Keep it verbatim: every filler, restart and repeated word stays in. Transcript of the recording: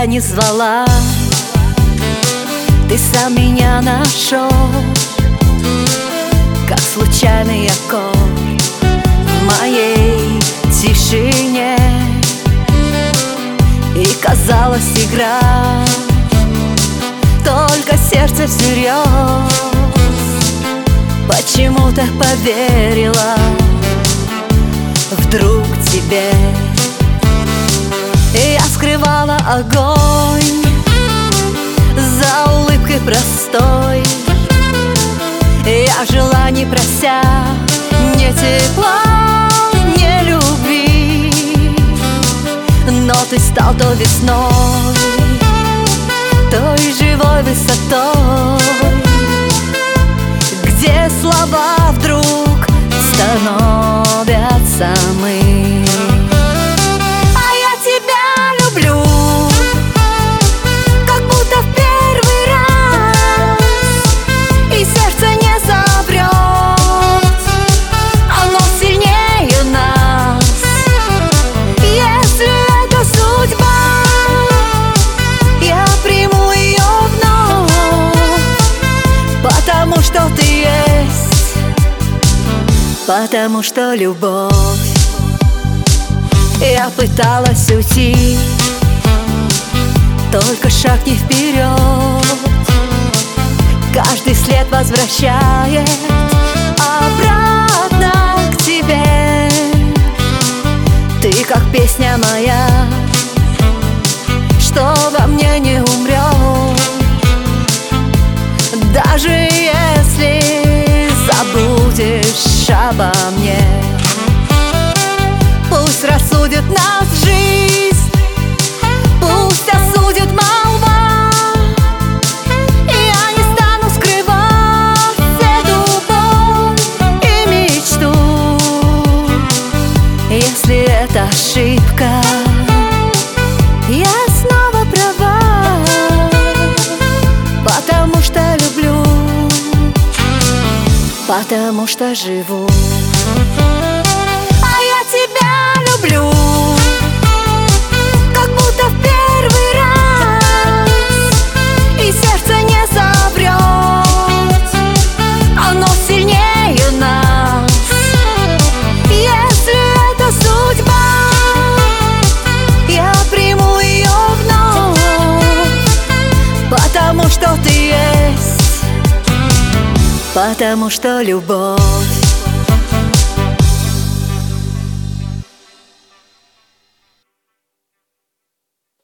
тебя не звала, ты сам меня нашел, как случайный аккорд в моей тишине. И казалось, игра, только сердце всерьез почему-то поверила вдруг тебе. И я скрывала огонь за улыбкой простой. Я жила не прося ни тепла, ни любви, но ты стал то весной, той живой высотой, где слова вдруг становятся мы. А я тебя люблю, как будто в первый раз, и сердце не соврет, оно сильнее нас. Если это судьба, я приму ее вновь, потому что ты есть, потому что любовь. Я пыталась уйти, только шаг не вперед, каждый след возвращает обратно к тебе. Ты как песня моя, что во мне не умрет, даже если забудешь обо мне. Пусть рассудит нас жизнь, пусть осудит молва, и я не стану скрывать эту боль и мечту. Если это ошибка, я снова права, потому что люблю, потому что живу. А я тебя люблю, как будто в первый раз, и сердце не соврет, оно сильнее нас. Если это судьба, я приму ее вновь, потому что ты есть, потому что любовь.